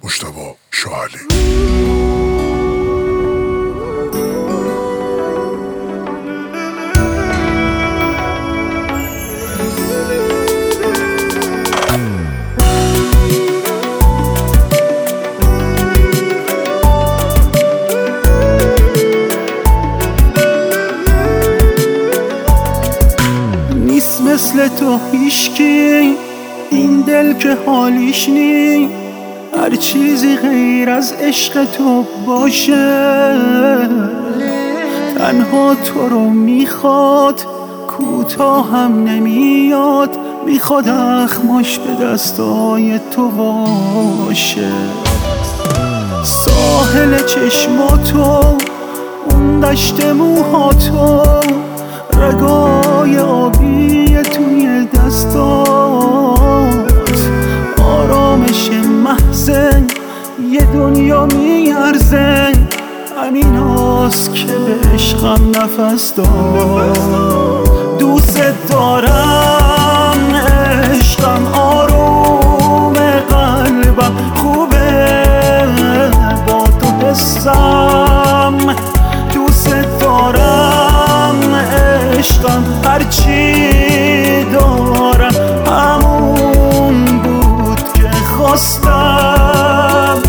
مجتبی شاعلی. نیست مثل تو هیچکی این دل که حالیش نی، هر چیزی غیر از عشق تو باشه. تنها تو رو میخواد، کوتاه هم نمیاد، میخواد اخماش به دستای تو باشه. ساحل چشماتو، اون دشت موهاتو، رگای آبی توی دستات، آرامش محض یه دنیا میارزه. همین هاست که به عشقم نفس داد. دوست دارم عشقم، آروم قلبم خوبه با تو حسم. دوست دارم عشقم، هرچی دارم همون بود که خواستم.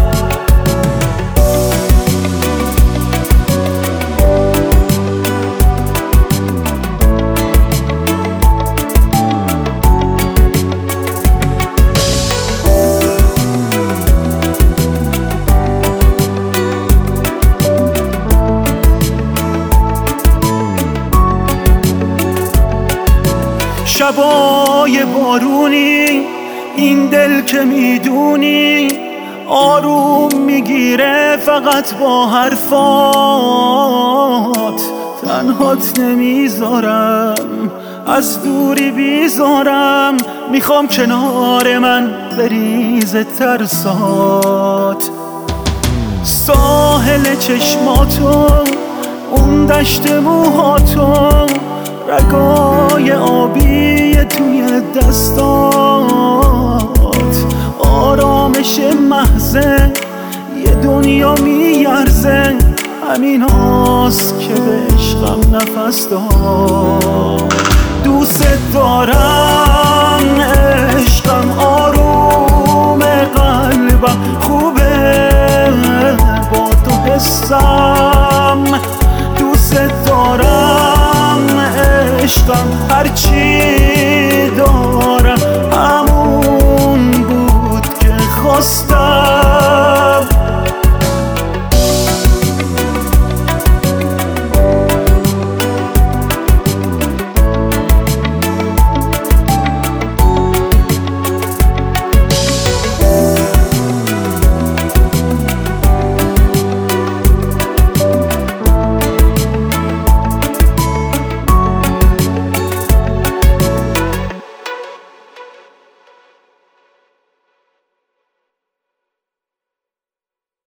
شبای بارونی این دل که میدونی، آروم میگیره فقط با حرفات. تنهات نمیذارم، از دوری بیزارم، میخوام کنار من بریزه ترسات. ساحل چشماتو، اون دشت موهاتو، رگای آبی توی دستات، آرامش محض یه دنیا میارزه. همین هاست که به عشقم نفس داد. دوست دارم عشقم، آروم قلبم خوبه با تو حسم. دوست دارم عشقم، هرچی دارم همون بود که خواستم.